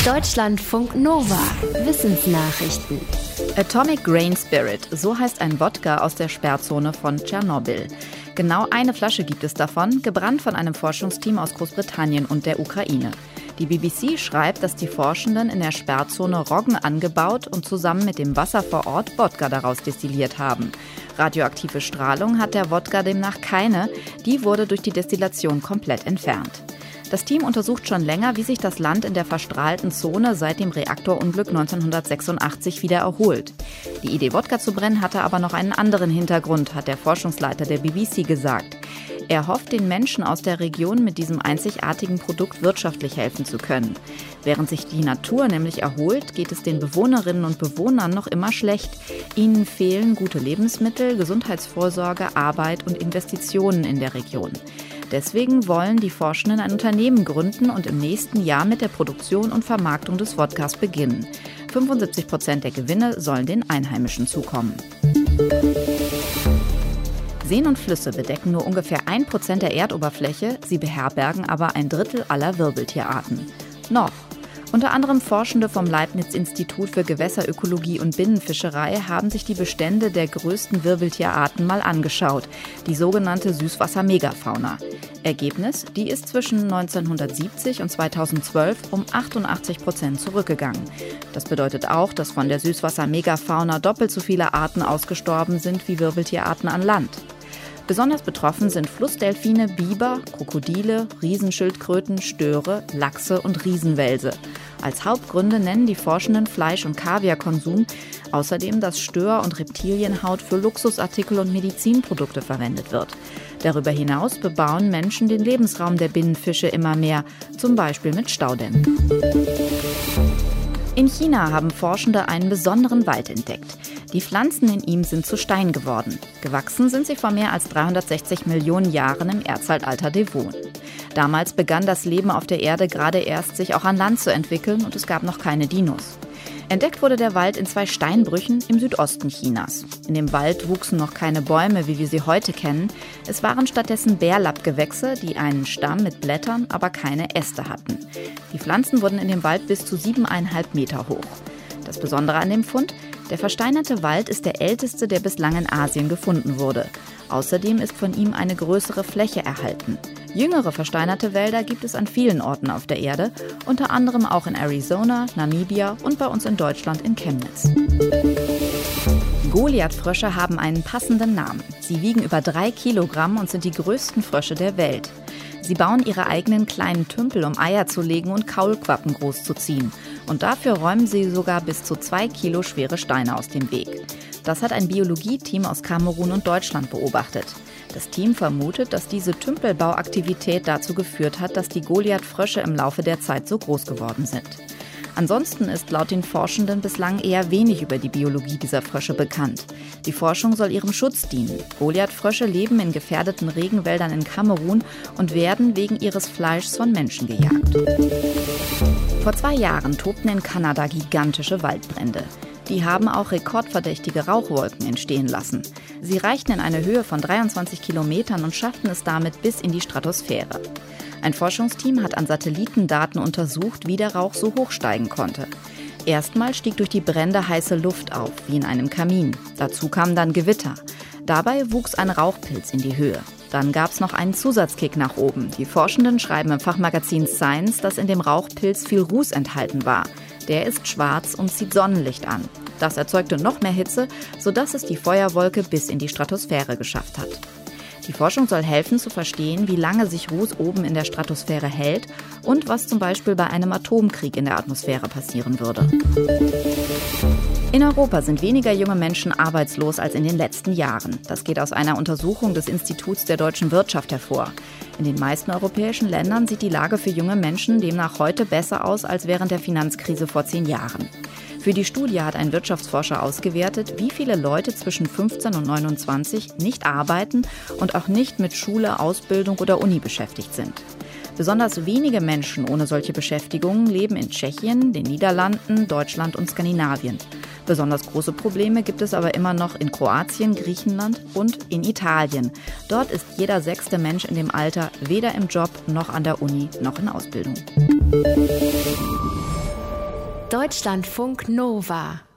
Deutschlandfunk Nova. Wissensnachrichten. Atomic Grain Spirit, so heißt ein Wodka aus der Sperrzone von Tschernobyl. Genau eine Flasche gibt es davon, gebrannt von einem Forschungsteam aus Großbritannien und der Ukraine. Die BBC schreibt, dass die Forschenden in der Sperrzone Roggen angebaut und zusammen mit dem Wasser vor Ort Wodka daraus destilliert haben. Radioaktive Strahlung hat der Wodka demnach keine, die wurde durch die Destillation komplett entfernt. Das Team untersucht schon länger, wie sich das Land in der verstrahlten Zone seit dem Reaktorunglück 1986 wieder erholt. Die Idee, Wodka zu brennen, hatte aber noch einen anderen Hintergrund, hat der Forschungsleiter der BBC gesagt. Er hofft, den Menschen aus der Region mit diesem einzigartigen Produkt wirtschaftlich helfen zu können. Während sich die Natur nämlich erholt, geht es den Bewohnerinnen und Bewohnern noch immer schlecht. Ihnen fehlen gute Lebensmittel, Gesundheitsvorsorge, Arbeit und Investitionen in der Region. Deswegen wollen die Forschenden ein Unternehmen gründen und im nächsten Jahr mit der Produktion und Vermarktung des Wodkas beginnen. 75% der Gewinne sollen den Einheimischen zukommen. Seen und Flüsse bedecken nur ungefähr 1% der Erdoberfläche, sie beherbergen aber ein Drittel aller Wirbeltierarten. Noch. Unter anderem Forschende vom Leibniz-Institut für Gewässerökologie und Binnenfischerei haben sich die Bestände der größten Wirbeltierarten mal angeschaut, die sogenannte Süßwasser-Megafauna. Ergebnis, die ist zwischen 1970 und 2012 um 88% zurückgegangen. Das bedeutet auch, dass von der Süßwasser-Megafauna doppelt so viele Arten ausgestorben sind wie Wirbeltierarten an Land. Besonders betroffen sind Flussdelfine, Biber, Krokodile, Riesenschildkröten, Störe, Lachse und Riesenwelse. Als Hauptgründe nennen die Forschenden Fleisch- und Kaviarkonsum, außerdem, dass Stör- und Reptilienhaut für Luxusartikel und Medizinprodukte verwendet wird. Darüber hinaus bebauen Menschen den Lebensraum der Binnenfische immer mehr, zum Beispiel mit Staudämmen. In China haben Forschende einen besonderen Wald entdeckt. Die Pflanzen in ihm sind zu Stein geworden. Gewachsen sind sie vor mehr als 360 Millionen Jahren im Erdzeitalter Devon. Damals begann das Leben auf der Erde gerade erst, sich auch an Land zu entwickeln und es gab noch keine Dinos. Entdeckt wurde der Wald in 2 Steinbrüchen im Südosten Chinas. In dem Wald wuchsen noch keine Bäume, wie wir sie heute kennen. Es waren stattdessen Bärlappgewächse, die einen Stamm mit Blättern, aber keine Äste hatten. Die Pflanzen wurden in dem Wald bis zu 7,5 Meter hoch. Das Besondere an dem Fund: der versteinerte Wald ist der älteste, der bislang in Asien gefunden wurde. Außerdem ist von ihm eine größere Fläche erhalten. Jüngere versteinerte Wälder gibt es an vielen Orten auf der Erde, unter anderem auch in Arizona, Namibia und bei uns in Deutschland in Chemnitz. Goliathfrösche haben einen passenden Namen. Sie wiegen über 3 Kilogramm und sind die größten Frösche der Welt. Sie bauen ihre eigenen kleinen Tümpel, um Eier zu legen und Kaulquappen großzuziehen. Und dafür räumen sie sogar bis zu 2 Kilo schwere Steine aus dem Weg. Das hat ein Biologieteam aus Kamerun und Deutschland beobachtet. Das Team vermutet, dass diese Tümpelbauaktivität dazu geführt hat, dass die Goliathfrösche im Laufe der Zeit so groß geworden sind. Ansonsten ist laut den Forschenden bislang eher wenig über die Biologie dieser Frösche bekannt. Die Forschung soll ihrem Schutz dienen. Goliathfrösche leben in gefährdeten Regenwäldern in Kamerun und werden wegen ihres Fleischs von Menschen gejagt. Vor 2 Jahren tobten in Kanada gigantische Waldbrände. Die haben auch rekordverdächtige Rauchwolken entstehen lassen. Sie reichten in eine Höhe von 23 Kilometern und schafften es damit bis in die Stratosphäre. Ein Forschungsteam hat an Satellitendaten untersucht, wie der Rauch so hoch steigen konnte. Erstmal stieg durch die Brände heiße Luft auf, wie in einem Kamin. Dazu kamen dann Gewitter. Dabei wuchs ein Rauchpilz in die Höhe. Dann gab es noch einen Zusatzkick nach oben. Die Forschenden schreiben im Fachmagazin Science, dass in dem Rauchpilz viel Ruß enthalten war. Der ist schwarz und zieht Sonnenlicht an. Das erzeugte noch mehr Hitze, sodass es die Feuerwolke bis in die Stratosphäre geschafft hat. Die Forschung soll helfen zu verstehen, wie lange sich Ruß oben in der Stratosphäre hält und was zum Beispiel bei einem Atomkrieg in der Atmosphäre passieren würde. In Europa sind weniger junge Menschen arbeitslos als in den letzten Jahren. Das geht aus einer Untersuchung des Instituts der deutschen Wirtschaft hervor. In den meisten europäischen Ländern sieht die Lage für junge Menschen demnach heute besser aus als während der Finanzkrise vor 10 Jahren. Für die Studie hat ein Wirtschaftsforscher ausgewertet, wie viele Leute zwischen 15 und 29 nicht arbeiten und auch nicht mit Schule, Ausbildung oder Uni beschäftigt sind. Besonders wenige Menschen ohne solche Beschäftigungen leben in Tschechien, den Niederlanden, Deutschland und Skandinavien. Besonders große Probleme gibt es aber immer noch in Kroatien, Griechenland und in Italien. Dort ist jeder 6. Mensch in dem Alter weder im Job noch an der Uni noch in Ausbildung. Deutschlandfunk Nova